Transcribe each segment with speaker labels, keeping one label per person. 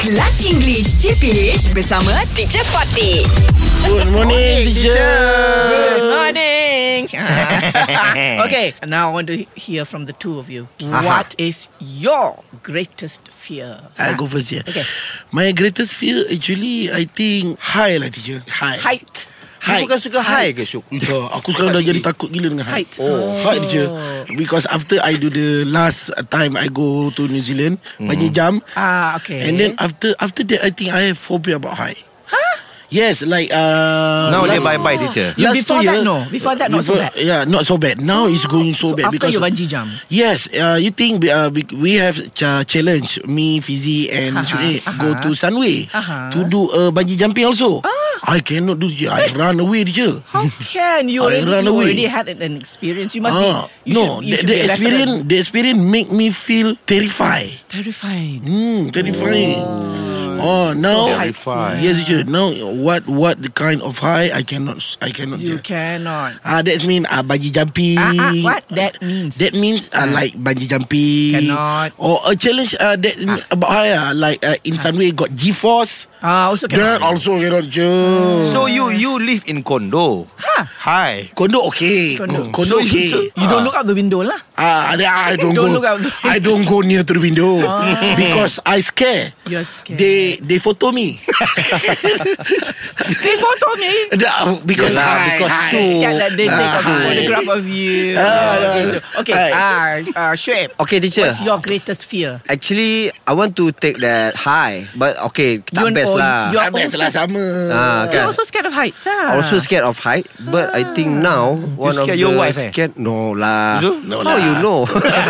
Speaker 1: Kelas English CPH bersama Teacher Fatih.
Speaker 2: Good morning, teacher.
Speaker 3: Good morning. Okay, now I want to hear from the two of you. What is your greatest fear?
Speaker 2: I go first, yeah.
Speaker 3: Okay.
Speaker 2: My greatest fear actually, I think high lah, teacher.
Speaker 3: Height.
Speaker 2: High.
Speaker 4: Bukan suka high ke, Syuk?
Speaker 2: Aku sekarang dah jadi takut gila dengan height. Height je. Because after I do the last time I go to New Zealand, bungee jump.
Speaker 3: Okay.
Speaker 2: And then after that, I think I have phobia about high. Yes, like
Speaker 4: Now dia bye-bye, teacher.
Speaker 3: Before that, no. Before that, not so bad.
Speaker 2: Yeah, not so bad. Now it's going so bad
Speaker 3: After
Speaker 2: because
Speaker 3: you bungee jump.
Speaker 2: yes, you think we have challenge me, Fizi and Shuib go to Sunway to do bungee jumping also. I cannot do it. I run away, teacher.
Speaker 3: How can you
Speaker 2: I run away.
Speaker 3: already had an experience? You must be. You should
Speaker 2: the
Speaker 3: be a veteran.
Speaker 2: experience make me feel terrified.
Speaker 3: Terrified.
Speaker 2: Terrifying. Now
Speaker 3: Terrified.
Speaker 2: yes, teacher. Now what the kind of high I cannot.
Speaker 3: You cannot.
Speaker 2: That means bungee jumping.
Speaker 3: What that means?
Speaker 2: That means like bungee jumping.
Speaker 3: Cannot.
Speaker 2: Or a challenge that about high like in Sunway got G-Force.
Speaker 3: Also
Speaker 2: That
Speaker 3: cannot.
Speaker 2: also cannot.
Speaker 4: So you live in condo. High.
Speaker 2: Condo okay. Condo okay.
Speaker 3: You don't look out the window lah.
Speaker 2: I don't
Speaker 3: Don't
Speaker 2: go.
Speaker 3: look out the
Speaker 2: I don't go near to the window because I scare.
Speaker 3: You're scared.
Speaker 2: They photo me.
Speaker 3: They photo me.
Speaker 2: Because
Speaker 4: Yelah,
Speaker 2: high,
Speaker 4: because
Speaker 2: high.
Speaker 3: Scared that they take a photograph of you. Okay. Shuib.
Speaker 4: Okay, teacher.
Speaker 3: What's your greatest fear?
Speaker 4: Actually, I want to take that high. But okay, tak best lah.
Speaker 3: you're
Speaker 2: Best lah sama.
Speaker 3: You're
Speaker 4: Kan?
Speaker 3: also scared of heights,
Speaker 4: Also scared of height. But I think now one of
Speaker 5: scared
Speaker 4: the
Speaker 5: your wife,
Speaker 4: scared. No lah.
Speaker 2: No
Speaker 4: How
Speaker 2: lah.
Speaker 4: you know?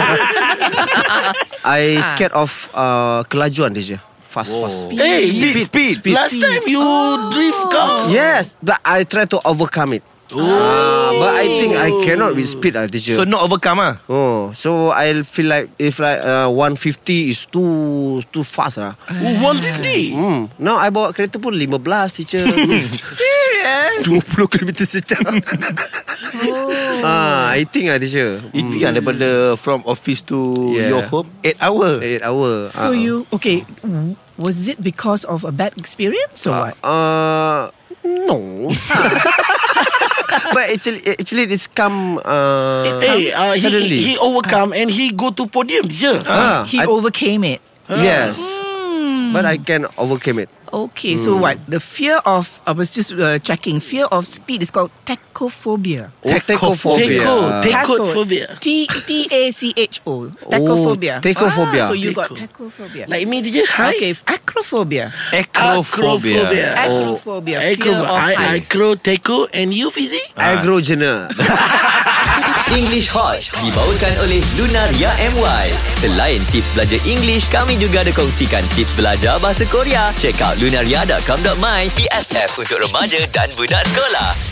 Speaker 4: I scared of kelajuan, teacher. Fast.
Speaker 2: Hey, speed. Last time you drift car.
Speaker 4: Yes, but I try to overcome it. But I think I cannot with speed, teacher.
Speaker 5: So not overcome
Speaker 4: So I feel like if 150 is too fast
Speaker 2: 150.
Speaker 4: Now I bawa kereta pun 15, teacher.
Speaker 3: Serious?
Speaker 4: 20 km sejam. I think teacher.
Speaker 5: Itu yang daripada from office to
Speaker 4: Yeah.
Speaker 5: your home 8 hour.
Speaker 4: 8 hour.
Speaker 3: So you okay? Was it because of a bad experience or what?
Speaker 4: No. But actually it's come suddenly.
Speaker 2: He overcome and he go to podium, teacher.
Speaker 3: He overcame it.
Speaker 4: Yes. But I can overcome it.
Speaker 3: Okay, so what? The fear of I was just checking. Fear of speed is called tachophobia.
Speaker 4: Tachophobia.
Speaker 2: Tachophobia.
Speaker 3: Tacho. Tachophobia.
Speaker 4: Tachophobia.
Speaker 3: So you got tachophobia.
Speaker 2: Like me, teacher. Hi.
Speaker 3: Okay, acrophobia.
Speaker 5: Acrophobia.
Speaker 3: Acrophobia. Fear of heights.
Speaker 2: Taco, and you, Fizi?
Speaker 4: Agrogener.
Speaker 6: English Hot dibawakan oleh Lunaria MY. Selain tips belajar English, kami juga ada kongsikan tips belajar bahasa Korea. Check out lunaria.com.my. PFF untuk remaja dan budak sekolah.